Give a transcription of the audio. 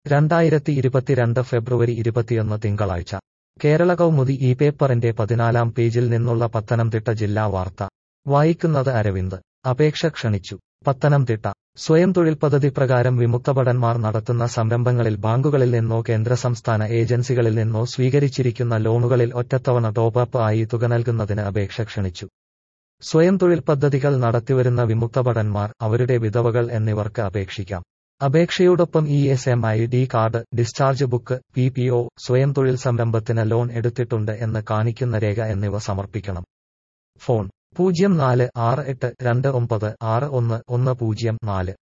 2022 ഫെബ്രുവരി 21 തിങ്കളാഴ്ച കേരള കൗമുദി ഈ പേപ്പറിന്റെ 14-ാം പേജിൽ നിന്നുള്ള പത്തനംതിട്ട ജില്ലാ വാർത്ത വായിക്കുന്നത് അരവിന്ദ്. അപേക്ഷ ക്ഷണിച്ചു. പത്തനംതിട്ട സ്വയം തൊഴിൽ പദ്ധതി പ്രകാരം വിമുക്തഭടന്മാർ നടത്തുന്ന സംരംഭങ്ങളിൽ ബാങ്കുകളിൽ നിന്നോ കേന്ദ്ര സംസ്ഥാന ഏജൻസികളിൽ നിന്നോ സ്വീകരിച്ചിരിക്കുന്ന ലോണുകളിൽ ഒറ്റത്തവണ ടോപ്പ് ആയി തുക നൽകുന്നതിന് അപേക്ഷ ക്ഷണിച്ചു. സ്വയം തൊഴിൽ പദ്ധതികൾ നടത്തിവരുന്ന വിമുക്തഭടന്മാർ, അവരുടെ വിധവകൾ എന്നിവർക്ക് അപേക്ഷിക്കാം. അപേക്ഷയോടൊപ്പം ESM-ID card, discharge book, PPO, സ്വയം തൊഴിൽ സംരംഭത്തിന് ലോൺ എടുത്തിട്ടുണ്ട് എന്ന് കാണിക്കുന്ന രേഖ എന്നിവ സമർപ്പിക്കണം. ഫോൺ 0468296110.